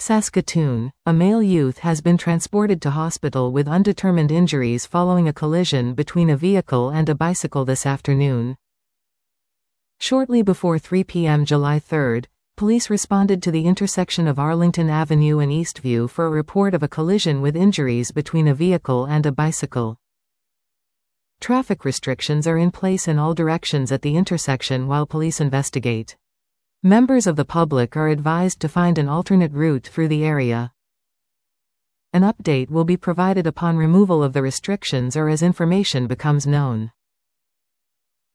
Saskatoon, a male youth has been transported to hospital with undetermined injuries following a collision between a vehicle and a bicycle this afternoon. Shortly before 3 p.m. July 3, police responded to the intersection of Arlington Avenue and Eastview for a report of a collision with injuries between a vehicle and a bicycle. Traffic restrictions are in place in all directions at the intersection while police investigate. Members of the public are advised to find an alternate route through the area. An update will be provided upon removal of the restrictions or as information becomes known.